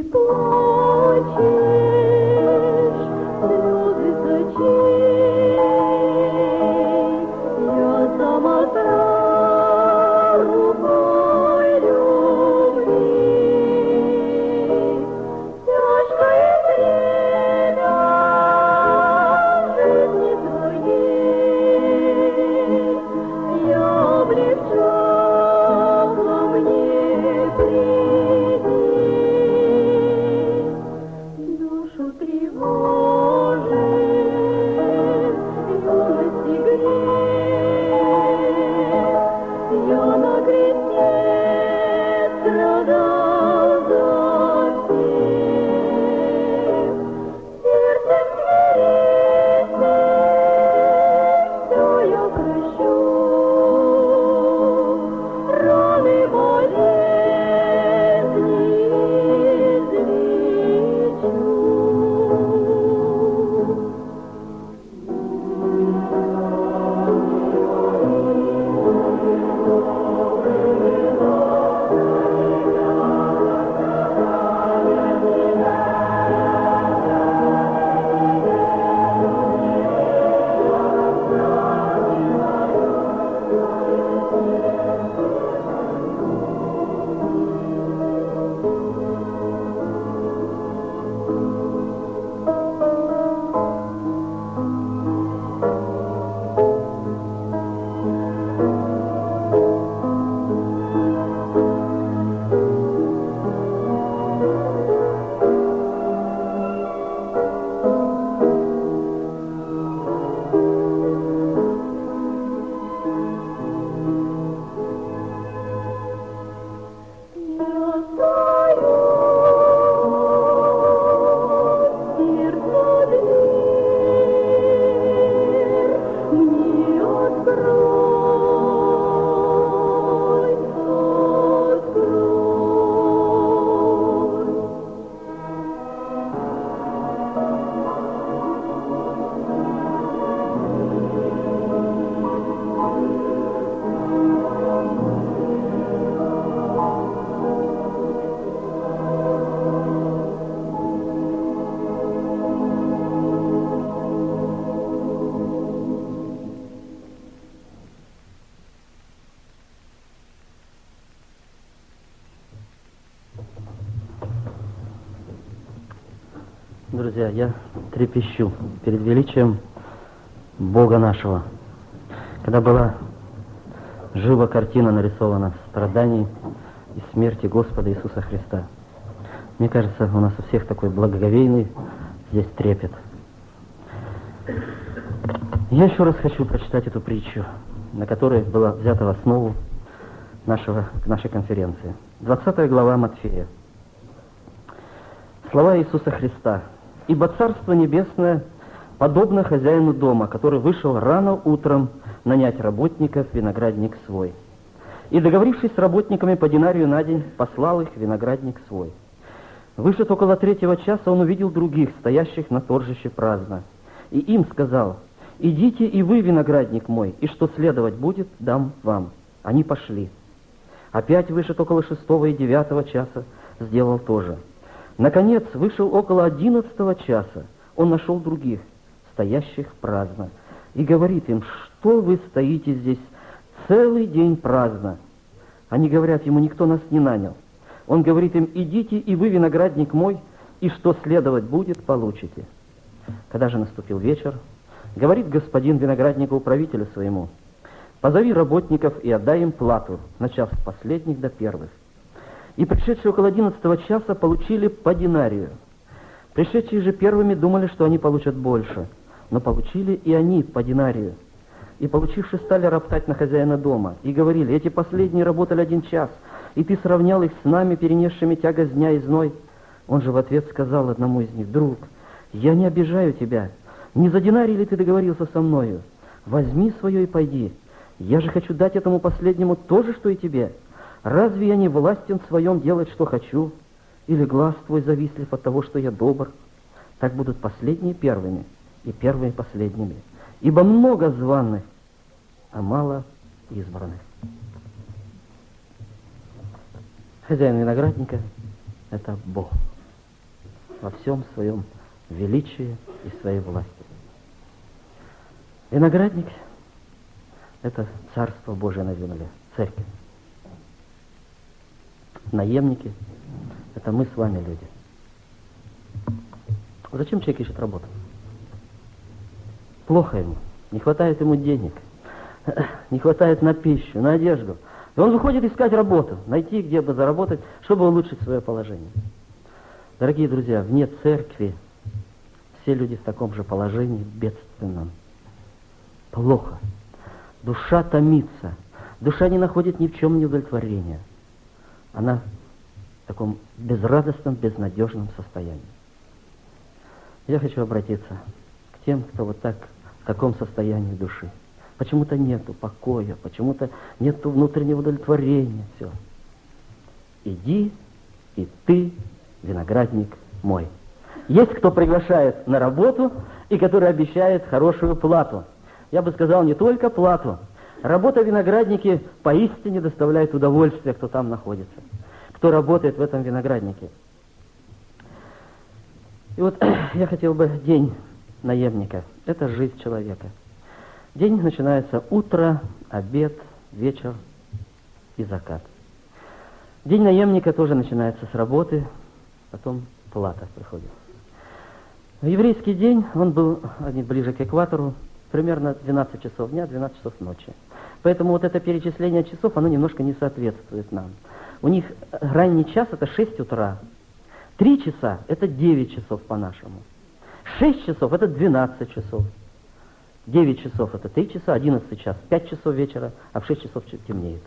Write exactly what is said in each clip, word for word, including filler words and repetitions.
Друзья, я трепещу перед величием Бога нашего. Когда была жива картина нарисована страданий и смерти Господа Иисуса Христа, мне кажется, у нас у всех такой благоговейный здесь трепет. Я еще раз хочу прочитать эту притчу, на которой была взята в основу нашего, нашей конференции. двадцатая глава Матфея. Слова Иисуса Христа. «Ибо Царство Небесное подобно хозяину дома, который вышел рано утром нанять работников в виноградник свой. И, договорившись с работниками по динарию на день, послал их в виноградник свой. Вышед около третьего часа, он увидел других, стоящих на торжище праздно. И им сказал: идите и вы, виноградник мой, и что следовать будет, дам вам. Они пошли. Опять вышед около шестого и девятого часа, сделал то же. Наконец, вышел около одиннадцатого часа, он нашел других, стоящих праздно, и говорит им: что вы стоите здесь целый день праздно? Они говорят ему: никто нас не нанял. Он говорит им: идите и вы, виноградник мой, и что следовать будет, получите. Когда же наступил вечер, говорит господин винограднику управителю своему: позови работников и отдай им плату, начав с последних до первых. И пришедшие около одиннадцатого часа получили по динарию. Пришедшие же первыми думали, что они получат больше, но получили и они по динарию. И получившие стали роптать на хозяина дома, и говорили: эти последние работали один час, и ты сравнял их с нами, перенесшими тягость дня и зной. Он же в ответ сказал одному из них: друг, я не обижаю тебя, не за динарий ли ты договорился со мною? Возьми свое и пойди. Я же хочу дать этому последнему то же, что и тебе. Разве я не властен в своем делать, что хочу? Или глаз твой завистлив от того, что я добр? Так будут последние первыми, и первые последними. Ибо много званых, а мало избранных». Хозяин виноградника — это Бог. во всем своем величии и своей власти. Виноградник – это Царство Божие на земле, церковь. Наемники – это мы с вами, люди. Зачем человек ищет работу? Плохо ему, не хватает ему денег, не хватает на пищу, на одежду. И он выходит искать работу, найти, где бы заработать, чтобы улучшить свое положение. Дорогие друзья, вне церкви все люди в таком же положении, бедственном. Плохо. Душа томится. Душа не находит ни в чем удовлетворения. Она в таком безрадостном, безнадежном состоянии. Я хочу обратиться к тем, кто вот так, в таком состоянии души. Почему-то нету покоя, почему-то нету внутреннего удовлетворения. Все. Иди, и ты, виноградник мой. Есть кто приглашает на работу и который обещает хорошую плату. Я бы сказал, не только плату. Работа в винограднике поистине доставляет удовольствие, кто там находится, кто работает в этом винограднике. И вот я хотел бы день наемника. Это жизнь человека. День начинается утро, обед, вечер и закат. День наемника тоже начинается с работы, потом плата приходит. Еврейский день, он был ближе к экватору, примерно двенадцать часов дня, двенадцать часов ночи. Поэтому вот это перечисление часов, оно немножко не соответствует нам. У них ранний час – это шесть утра. Три часа – это девять часов по-нашему. Шесть часов – это двенадцать часов. Девять часов – это три часа, одиннадцатый час – пять часов вечера, а в шесть часов темнеет.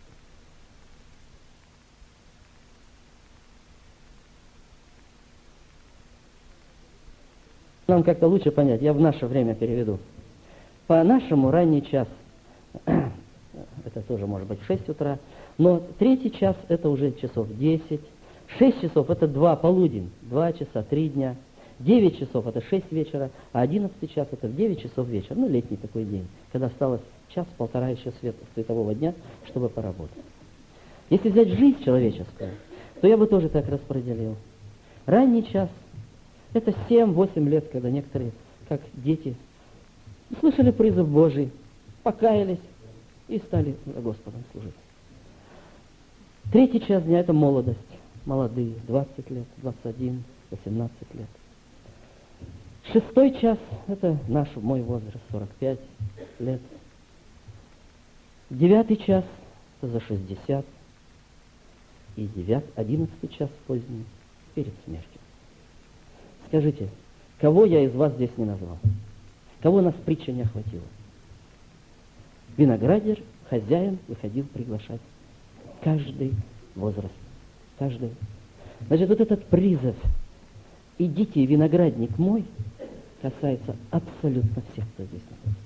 Нам как-то лучше понять, я в наше время переведу. По-нашему ранний час, это тоже может быть шесть утра, но третий час это уже часов десять, шесть часов это два полудень, два часа, три дня, девять часов это шесть вечера, а одиннадцатый час это в девять часов вечера, ну летний такой день, когда осталось час-полтора еще свет, светового дня, чтобы поработать. Если взять жизнь человеческую, то я бы тоже так распределил. Ранний час это семь-восемь лет, когда некоторые, как дети, слышали призыв Божий, покаялись и стали Господом служить. Третий час дня – это молодость. Молодые, двадцать лет, двадцать один, восемнадцать лет. Шестой час – это наш, мой возраст, сорок пять лет. Девятый час – это за шестьдесят. И девятый, одиннадцатый час поздний – перед смертью. Скажите, кого я из вас здесь не назвал? Кого нас притча не охватила? Виноградарь, хозяин, выходил приглашать. Каждый возраст. Каждый. Значит, вот этот призыв «Идите, виноградник мой» касается абсолютно всех, кто здесь находится.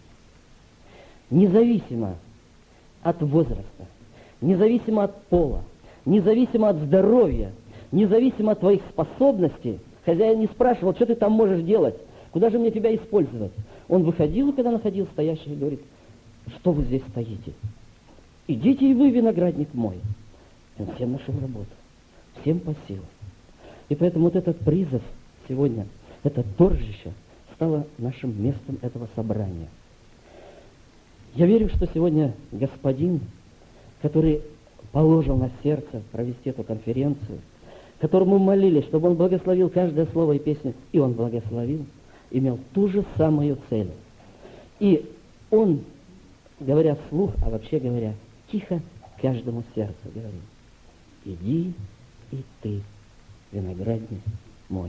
Независимо от возраста, независимо от пола, независимо от здоровья, независимо от твоих способностей, хозяин не спрашивал, что ты там можешь делать, куда же мне тебя использовать. Он выходил, когда находил стоящих, и говорит: что вы здесь стоите? Идите и вы, виноградник мой. И он всем нашел работу, всем по силам. И поэтому вот этот призыв сегодня, это торжище, стало нашим местом этого собрания. Я верю, что сегодня Господин, который положил на сердце провести эту конференцию, которому молились, чтобы он благословил каждое слово и песню, и он благословил, имел ту же самую цель. И он, говоря вслух, а вообще говоря, тихо каждому сердцу говорил: иди и ты, виноградник мой.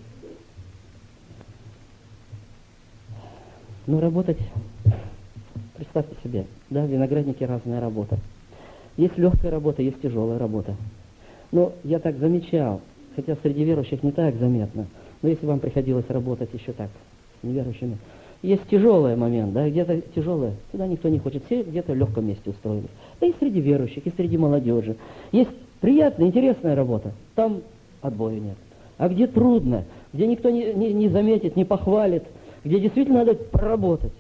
Ну, работать, представьте себе, да, в винограднике разная работа. Есть легкая работа, есть тяжелая работа. Но я так замечал, хотя среди верующих не так заметно, но если вам приходилось работать еще так, с неверующими, есть тяжелый момент, да, где-то тяжелое, туда никто не хочет, все где-то в легком месте устроились. Да и среди верующих, и среди молодежи. Есть приятная, интересная работа, там отбоя нет. А где трудно, где никто не, не, не заметит, не похвалит, где действительно надо поработать,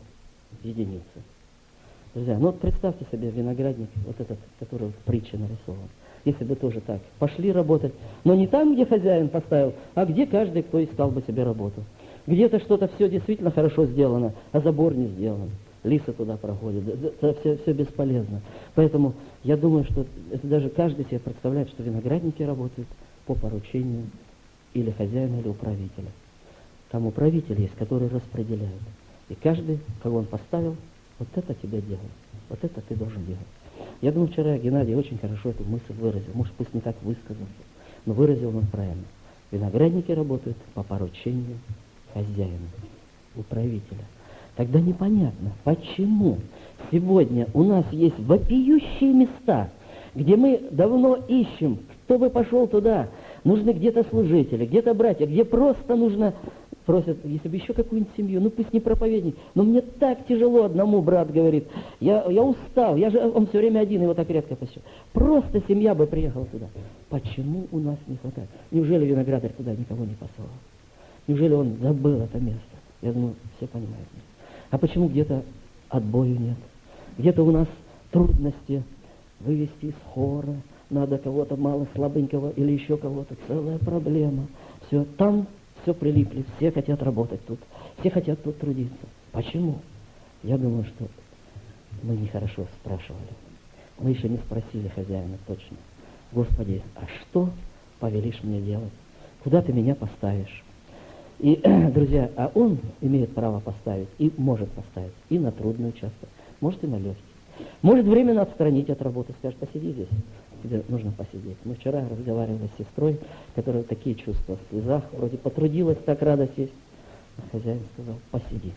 единицы. Друзья, ну вот представьте себе виноградник, вот этот, который в притче нарисован. если бы тоже так. Пошли работать. Но не там, где хозяин поставил, а где каждый, кто искал бы себе работу. Где-то что-то все действительно хорошо сделано, а забор не сделан. Лисы туда проходят. Это все, все бесполезно. Поэтому я думаю, что это даже каждый себе представляет, что виноградники работают по поручению или хозяина, или управителя. Там управитель есть, который распределяет. И каждый, кого он поставил, вот это тебе делай, вот это ты должен делать. Я думаю, вчера Геннадий очень хорошо эту мысль выразил. Может, пусть не так высказался, но выразил он правильно. Виноградники работают по поручению хозяина, управителя. Тогда непонятно, почему сегодня у нас есть вопиющие места, где мы давно ищем, кто бы пошел туда. Нужны где-то служители, где-то братья, где просто нужно, просят, если бы еще какую-нибудь семью, ну пусть не проповедник, но мне так тяжело одному, брат говорит, я, я устал, я же, он все время один, его так редко посещает. Просто семья бы приехала туда. Почему у нас не хватает? Неужели виноградарь туда никого не посылал? Неужели он забыл это место? Я думаю, все понимают. А почему где-то отбою нет? Где-то у нас трудности вывести из хора, надо кого-то мало слабенького или еще кого-то. Целая проблема. Все, там все прилипли, все хотят работать тут, все хотят тут трудиться. Почему? Я думаю, что мы нехорошо спрашивали. Мы еще не спросили хозяина точно. Господи, а что повелишь мне делать? Куда ты меня поставишь? И, друзья, а он имеет право поставить и может поставить и на трудный участок, может и на легкий. Может временно отстранить от работы, скажет, посиди здесь, тебе нужно посидеть. Мы вчера разговаривали с сестрой, которая такие чувства в слезах, вроде потрудилась, так рада сесть. А хозяин сказал, посиди.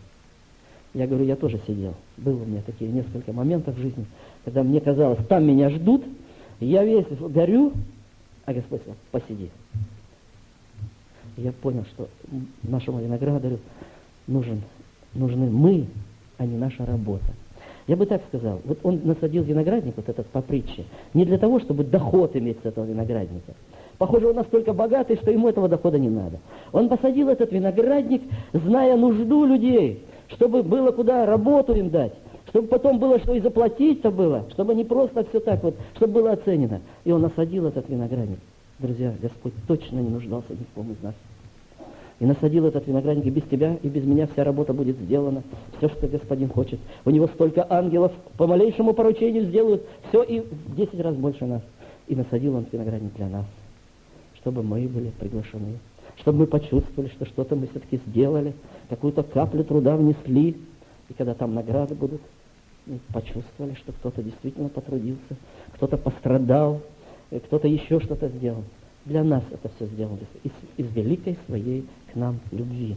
Я говорю, я тоже сидел. Было у меня такие несколько моментов в жизни, когда мне казалось, там меня ждут, я весь горю, а Господь сказал, посиди. Я понял, что нашему виноградарю нужен, нужны мы, а не наша работа. Я бы так сказал, вот он насадил виноградник, вот этот по притче, не для того, чтобы доход иметь с этого виноградника. Похоже, он настолько богатый, что ему этого дохода не надо. Он посадил этот виноградник, зная нужду людей, чтобы было куда работу им дать, чтобы потом было что и заплатить-то было, чтобы не просто все так вот, чтобы было оценено. И он насадил этот виноградник. Друзья, Господь точно не нуждался ни в ком из нас. И насадил этот виноградник, и без тебя, и без меня вся работа будет сделана. Все, что Господин хочет. У него столько ангелов, по малейшему поручению сделают все и в десять раз больше нас. И насадил он виноградник для нас, чтобы мы были приглашены, чтобы мы почувствовали, что что-то мы все-таки сделали, какую-то каплю труда внесли. И когда там награды будут, мы почувствовали, что кто-то действительно потрудился, кто-то пострадал, кто-то еще что-то сделал. Для нас это все сделано из, из великой своей к нам любви.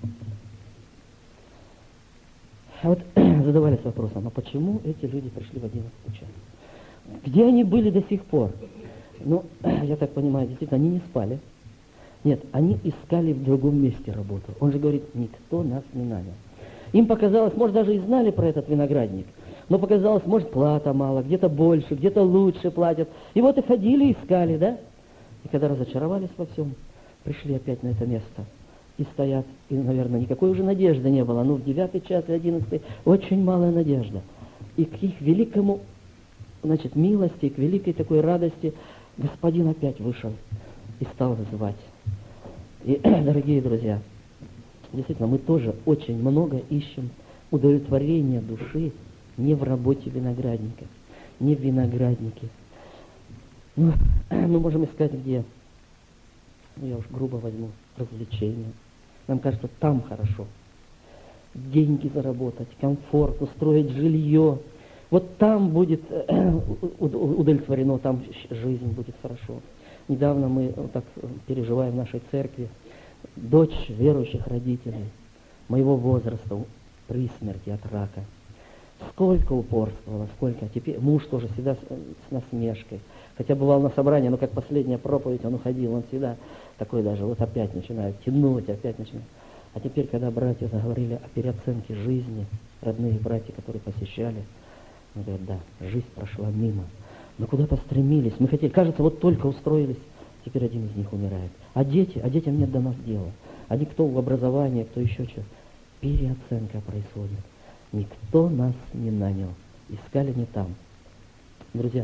А вот задавались вопросом, а почему эти люди пришли в одиннадцать час? Где они были до сих пор? Ну, я так понимаю, действительно, они не спали. Нет, они искали в другом месте работу. Он же говорит, никто нас не нанял. Им показалось, может, даже и знали про этот виноградник, но показалось, может, плата мало, где-то больше, где-то лучше платят. И вот и ходили, искали, да? И когда разочаровались во всем, пришли опять на это место. И стоят, и, наверное, никакой уже надежды не было. Ну, в девятый час и одиннадцатый очень малая надежда. И к их великому, значит, милости, к великой такой радости Господин опять вышел и стал вызывать. И, дорогие друзья, действительно, мы тоже очень много ищем удовлетворения души не в работе виноградника, не в винограднике. Ну, мы можем искать где? Ну, я уж грубо возьму развлечения. Нам кажется, там хорошо. Деньги заработать, комфорт, устроить жилье. Вот там будет удовлетворено, там жизнь будет хорошо. Недавно мы так переживаем в нашей церкви. Дочь верующих родителей моего возраста при смерти от рака. Сколько упорствовала, сколько. А теперь муж тоже всегда с, с насмешкой. Хотя бывал на собрании, но как последняя проповедь он уходил, он всегда такой даже, вот опять начинает тянуть, опять начинает. А теперь, когда братья заговорили о переоценке жизни, родные братья, которые посещали, они говорят, да, жизнь прошла мимо. Мы куда-то стремились, мы хотели, кажется, вот только устроились, теперь один из них умирает. А дети, а детям нет до нас дела. Они кто в образовании, кто еще что. Переоценка происходит. Никто нас не нанял. Искали не там. Друзья,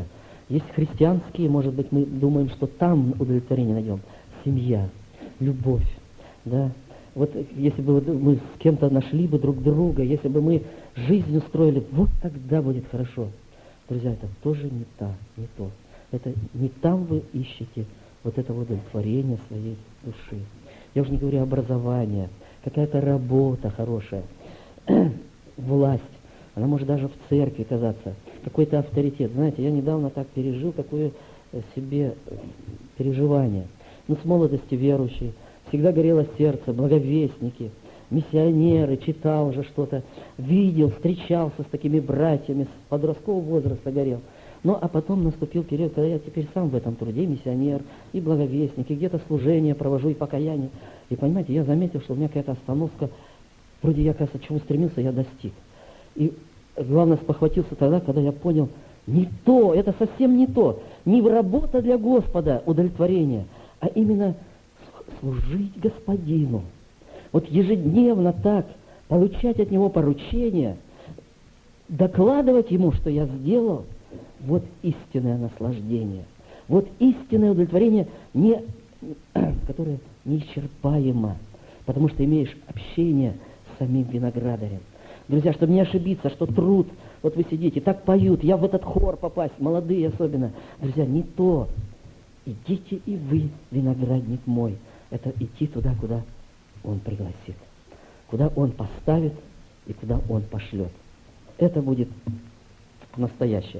Есть христианские, может быть, мы думаем, что там удовлетворение найдем. Семья, любовь, да. Вот если бы мы с кем-то нашли бы друг друга, если бы мы жизнь устроили, вот тогда будет хорошо. Друзья, это тоже не та, не то. Это не там вы ищете вот этого удовлетворения своей души. Я уже не говорю образование, какая-то работа хорошая, власть. Она может даже в церкви казаться, какой-то авторитет. Знаете, я недавно так пережил такое себе переживание. Ну, с молодости верующий, всегда горело сердце, благовестники, миссионеры, читал уже что-то, видел, встречался с такими братьями, с подросткового возраста горел. Ну, а потом наступил период, когда я теперь сам в этом труде, миссионер, и благовестник, и где-то служение провожу, и покаяние. И, понимаете, я заметил, что у меня какая-то остановка, вроде я, кажется, чего стремился, я достиг. И главное, спохватился тогда, когда я понял, не то, это совсем не то, не работа для Господа, удовлетворение, а именно служить Господину. Вот ежедневно так, получать от Него поручения, докладывать Ему, что я сделал, вот истинное наслаждение, вот истинное удовлетворение, не, которое неисчерпаемо, потому что имеешь общение с самим виноградарем. Друзья, чтобы не ошибиться, что труд, вот вы сидите, так поют, я в этот хор попасть, молодые особенно. Друзья, не то. Идите и вы, виноградник мой. Это идти туда, куда Он пригласит, куда Он поставит и куда Он пошлет. Это будет настоящее.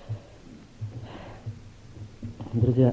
Друзья,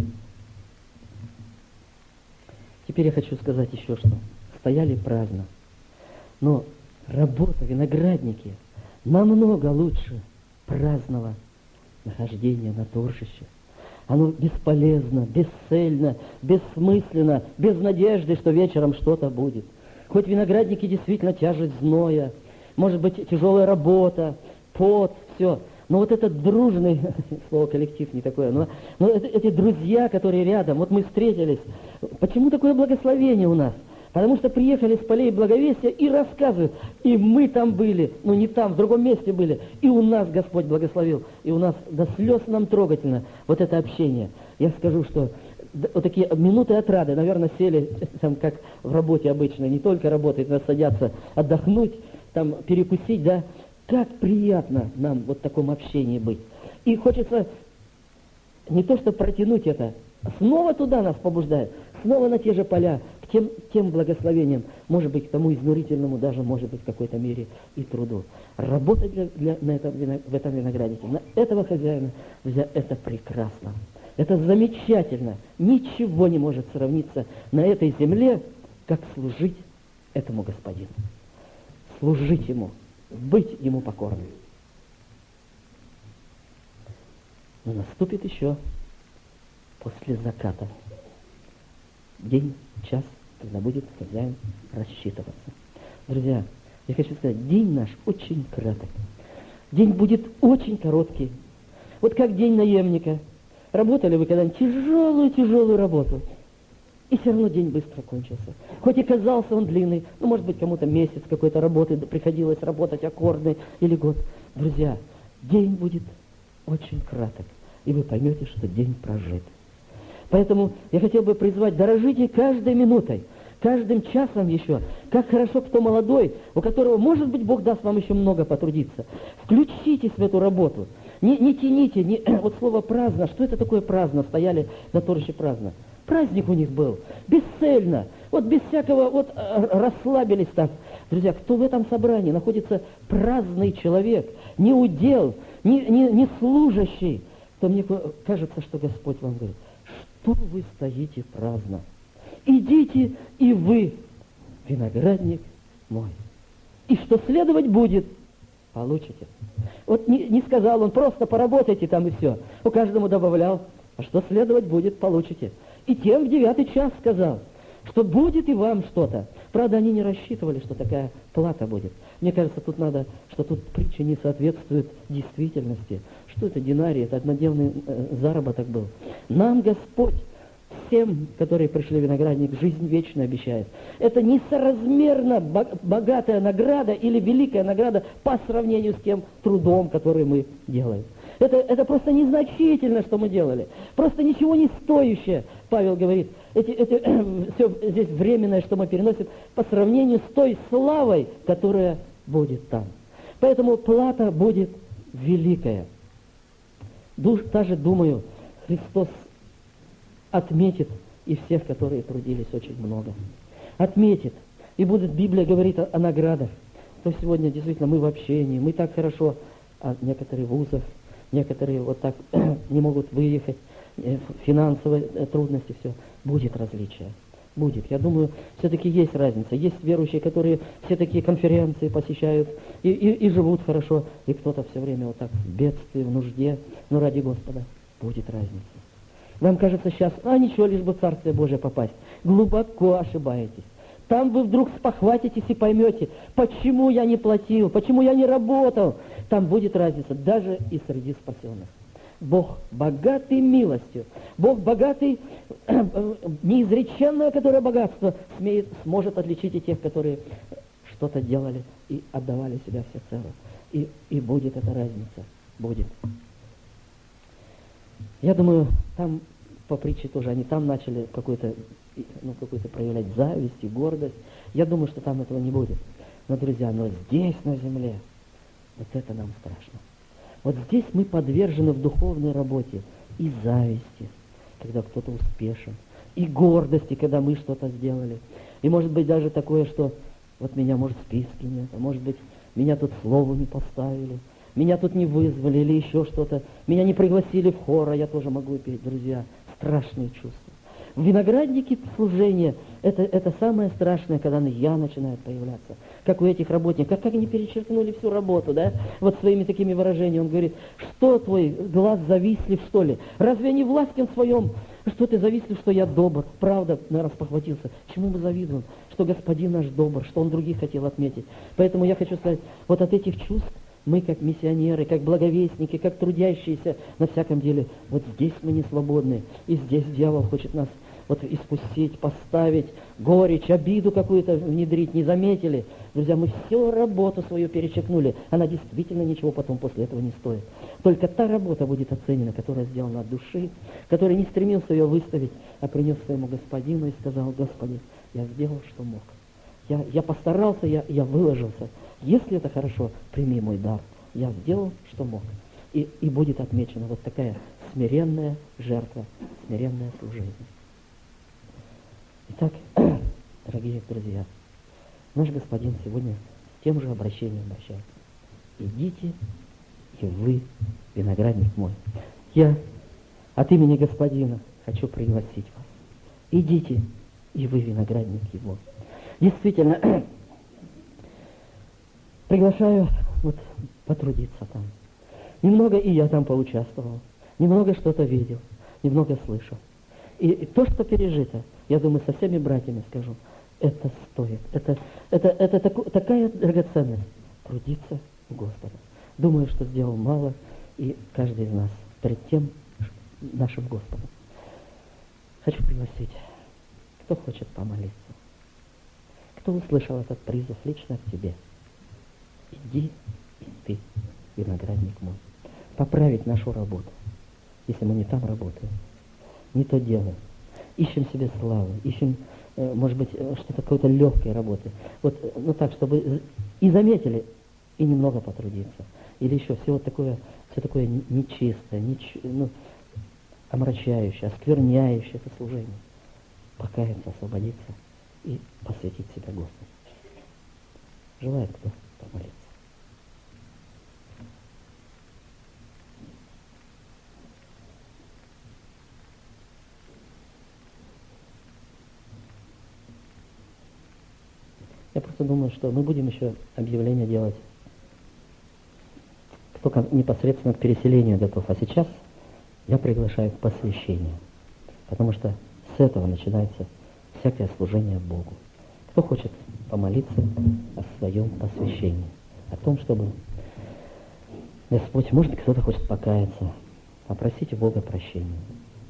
теперь я хочу сказать еще что. Стояли праздно, но работа, виноградники, намного лучше праздного нахождения на торжище. Оно бесполезно, бесцельно, бессмысленно, без надежды, что вечером что-то будет. Хоть виноградники действительно тяжесть зноя, может быть, тяжелая работа, пот, все. Но вот этот дружный, слово коллектив не такое, но, но это, эти друзья, которые рядом, вот мы встретились. Почему такое благословение у нас? Потому что приехали с полей благовестия и рассказывают, и мы там были, ну не там, в другом месте были, и у нас Господь благословил, и у нас до слез нам трогательно вот это общение. Я скажу, что вот такие минуты отрады, наверное, сели, там, как в работе обычно, не только работают, но садятся отдохнуть, там, перекусить, да, как приятно нам вот в таком общении быть. И хочется не то, что протянуть это, снова туда нас побуждает, снова на те же поля, к тем, тем благословениям, может быть, к тому изнурительному, даже, может быть, в какой-то мере и труду. Работать для, для, на этом, в этом винограднике, на этого хозяина, друзья, это прекрасно. Это замечательно. Ничего не может сравниться на этой земле, как служить этому Господину. Служить Ему, быть Ему покорным. Но наступит еще после заката день, час, когда будет хозяин рассчитываться. Друзья, я хочу сказать, день наш очень краток. День будет очень короткий. Вот как день наемника. Работали вы когда-нибудь тяжелую-тяжелую работу, и все равно день быстро кончился. Хоть и казался он длинный, ну, может быть, кому-то месяц какой-то работы приходилось работать, аккордный или год. Друзья, день будет очень краток, и вы поймете, что день прожит. Поэтому я хотел бы призвать, дорожите каждой минутой, каждым часом еще. Как хорошо, кто молодой, у которого, может быть, Бог даст вам еще много потрудиться. Включитесь в эту работу. Не, не тяните, не, вот слово праздно, что это такое праздно? Стояли на торжище праздно. Праздник у них был, бесцельно, вот без всякого, вот расслабились так. Друзья, кто в этом собрании находится праздный человек, не удел, не, не, не служащий, то мне кажется, что Господь вам говорит, что вы стоите праздно? Идите и вы, виноградник мой. И что следовать будет, получите. Вот не, не сказал он, просто поработайте там и все. У каждому добавлял, а что следовать будет, получите. И тем в девятый час сказал, что будет и вам что-то. Правда, они не рассчитывали, что такая плата будет. Мне кажется, тут надо, что тут притча не соответствует действительности. Что это динарий, это однодневный э, заработок был. Нам Господь, всем, которые пришли в виноградник, жизнь вечную обещает. Это несоразмерно богатая награда или великая награда по сравнению с тем трудом, который мы делаем. Это, это просто незначительно, что мы делали. Просто ничего не стоящее, Павел говорит. Эти, эти, все здесь временное, что мы переносим, по сравнению с той славой, которая будет там. Поэтому плата будет великая. Душ, даже, думаю, Христос отметит и всех, которые трудились очень много. Отметит. И будет, Библия говорит о, о наградах. То сегодня действительно мы в общении, мы так хорошо, а некоторые вузов, некоторые вот так не могут выехать, финансовые трудности, все. Будет различие. Будет. Я думаю, все-таки есть разница. Есть верующие, которые все такие конференции посещают и, и, и живут хорошо, и кто-то все время вот так в бедствии, в нужде, но ради Господа будет разница. Вам кажется сейчас, а ничего, лишь бы в Царствие Божие попасть. Глубоко ошибаетесь. Там вы вдруг спохватитесь и поймете, почему я не платил, почему я не работал. Там будет разница даже и среди спасенных. Бог богатый милостью, Бог богатый, неизреченное, которое богатство смеет, сможет отличить и тех, которые что-то делали и отдавали себя всецело. И, и будет эта разница, будет. Я думаю, там по притче тоже, они там начали какой-то, ну, какой-то проявлять зависть и гордость. Я думаю, что там этого не будет. Но, друзья, но здесь, на земле, вот это нам страшно. Вот здесь мы подвержены в духовной работе и зависти, когда кто-то успешен, и гордости, когда мы что-то сделали. И может быть даже такое, что вот меня, может, в списке нет, а может быть, меня тут слову не поставили, меня тут не вызвали или еще что-то, меня не пригласили в хор, а я тоже могу петь, друзья. Страшные чувства. В винограднике служения это, это самое страшное, когда я начинает появляться. Как у этих работников, как, как они перечеркнули всю работу, да? Вот своими такими выражениями. Он говорит, что твой глаз завистлив, что ли? Разве не властен в своем? Что ты завистлив, что я добр? Правда, наверное, спохватился. Чему мы завидуем? Что Господин наш добр, что Он других хотел отметить. Поэтому я хочу сказать, вот от этих чувств мы, как миссионеры, как благовестники, как трудящиеся на всяком деле, вот здесь мы не свободны. И здесь дьявол хочет нас вот испустить, поставить, горечь, обиду какую-то внедрить, не заметили. Друзья, мы всю работу свою перечеркнули. Она действительно ничего потом после этого не стоит. Только та работа будет оценена, которая сделана от души, который не стремился ее выставить, а принес своему Господину и сказал, Господи, я сделал, что мог. Я, я постарался, я, я выложился. Если это хорошо, прими мой дар. Я сделал, что мог. И, и будет отмечена вот такая смиренная жертва, смиренное служение. Итак, дорогие друзья, наш Господин сегодня с тем же обращением обращается. Идите, и вы, виноградник мой. Я от имени Господина хочу пригласить вас. Идите, и вы, виноградник его. Действительно, приглашаю вот потрудиться там. Немного и я там поучаствовал, немного что-то видел, немного слышал. И, и то, что пережито, я думаю, со всеми братьями скажу, это стоит. Это, это, это таку, такая драгоценность. Трудиться у Господа. Думаю, что сделал мало, и каждый из нас перед тем нашим Господом. Хочу пригласить, кто хочет помолиться, кто услышал этот призыв лично к тебе. Иди, и ты, виноградник мой. Поправить нашу работу, если мы не там работаем, не то делаем. Ищем себе славы, ищем, э, может быть, что-то какой-то легкой работы. Вот, ну так, чтобы и заметили, и немного потрудиться. Или еще все вот такое, все такое нечистое, неч, ну, омрачающее, оскверняющее это служение. Покаяться, освободиться и посвятить себя Господу. Желает кто помолиться? Я просто думаю, что мы будем еще объявление делать, кто непосредственно к переселению готов. А сейчас я приглашаю к посвящению, потому что с этого начинается всякое служение Богу. Кто хочет помолиться о своем посвящении, о том, чтобы Господь, может, кто-то хочет покаяться, попросите Бога прощения.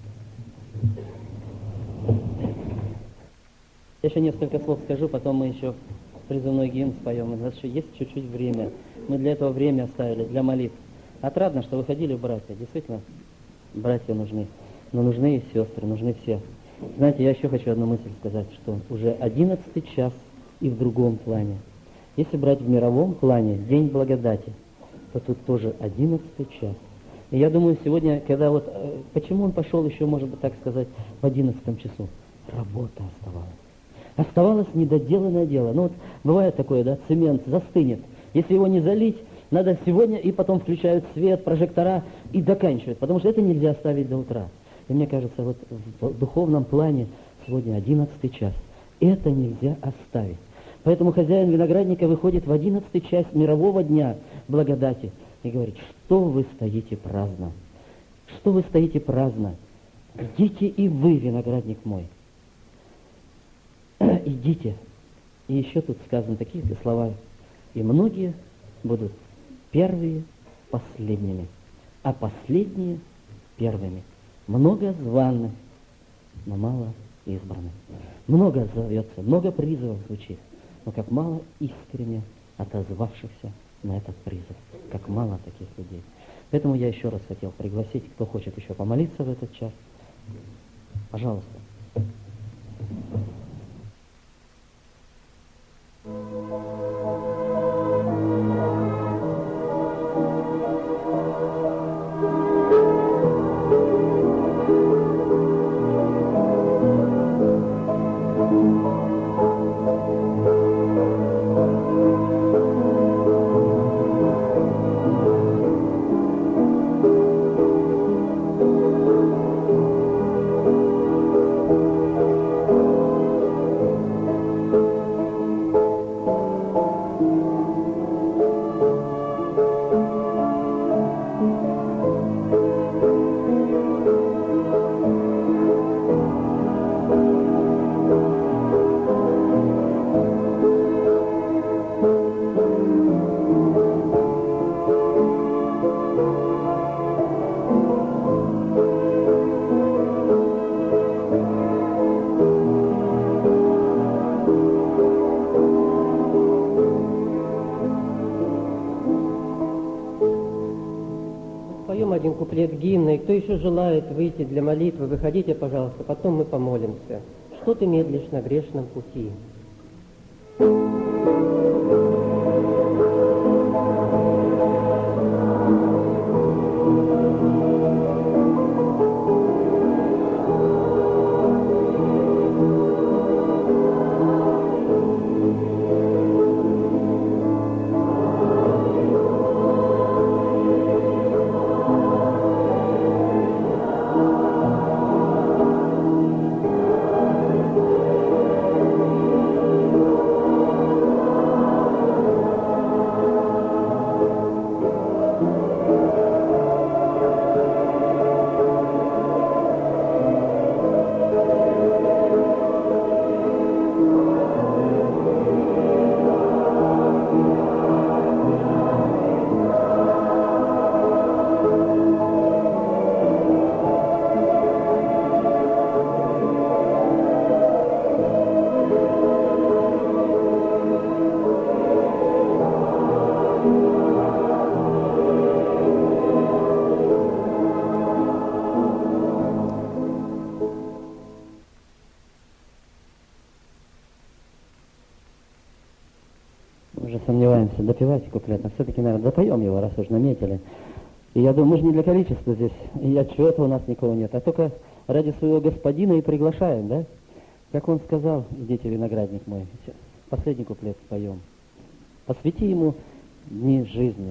Я еще несколько слов скажу, потом мы еще призывной гимн споем. У нас еще есть чуть-чуть время. Мы для этого время оставили, для молитв. Отрадно, что выходили братья. Действительно, братья нужны. Но нужны и сестры, нужны все. Знаете, я еще хочу одну мысль сказать, что уже одиннадцатый час и в другом плане. Если брать в мировом плане День Благодати, то тут тоже одиннадцатый час. И я думаю, сегодня, когда вот... Почему он пошел еще, может быть, так сказать, в одиннадцатом часу? Работа оставалась. Оставалось недоделанное дело. Ну вот бывает такое, да, цемент застынет. Если его не залить, надо сегодня, и потом включают свет, прожектора и доканчивают, потому что это нельзя оставить до утра. И мне кажется, вот в духовном плане сегодня одиннадцатый час. Это нельзя оставить. Поэтому хозяин виноградника выходит в одиннадцатый час мирового дня благодати и говорит: что вы стоите праздно? Что вы стоите праздно? Идите и вы, виноградник мой. Идите. И еще тут сказаны такие слова: и многие будут первые последними, а последние первыми. Много званых, но мало избранных. Много зовется, много призывов звучит, но как мало искренне отозвавшихся на этот призыв, как мало таких людей. Поэтому я еще раз хотел пригласить, кто хочет еще помолиться в этот час. Пожалуйста. Один куплет гимна, и кто еще желает выйти для молитвы, выходите, пожалуйста, потом мы помолимся. Что ты медлишь на грешном пути? Сомневаемся, допевать куплет, но все-таки, наверное, допоем его, раз уж наметили. И я думаю, мы же не для количества здесь, и отчета у нас никого нет, а только ради своего господина и приглашаем, да? Как он сказал: идите, виноградник мой, последний куплет споем. Посвяти ему дни жизни.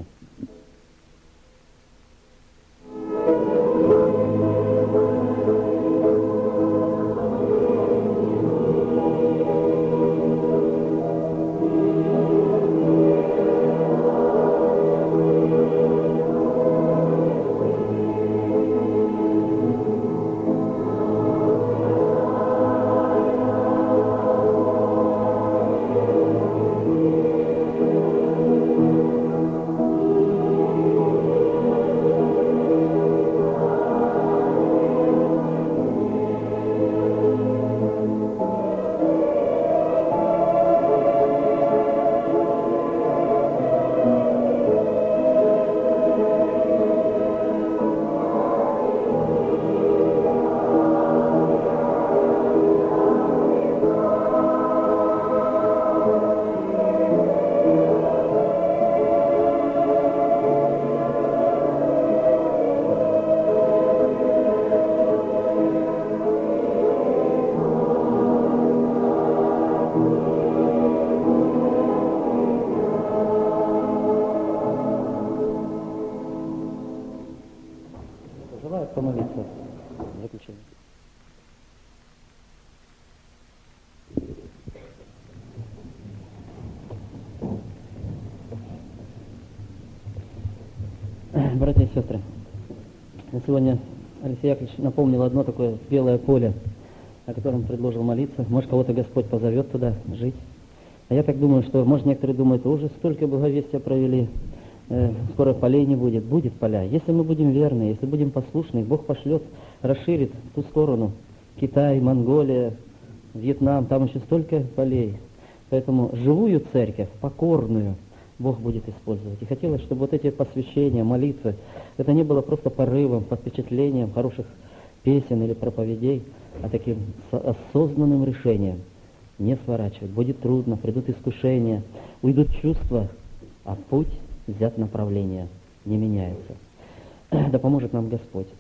Thank you. Братья и сестры, сегодня Алексей Яковлевич напомнил одно такое белое поле, о котором предложил молиться. Может, кого-то Господь позовет туда жить. А я так думаю, что, может, некоторые думают, уже столько благовестия провели, э, скоро полей не будет. Будет поля. Если мы будем верны, если будем послушны, Бог пошлет, расширит ту сторону. Китай, Монголия, Вьетнам, там еще столько полей. Поэтому живую церковь, покорную, Бог будет использовать. И хотелось, чтобы вот эти посвящения, молитвы, это не было просто порывом, под впечатлением хороших песен или проповедей, а таким осознанным решением не сворачивать. Будет трудно, придут искушения, уйдут чувства, а путь, взят направление, не меняется. Да поможет нам Господь.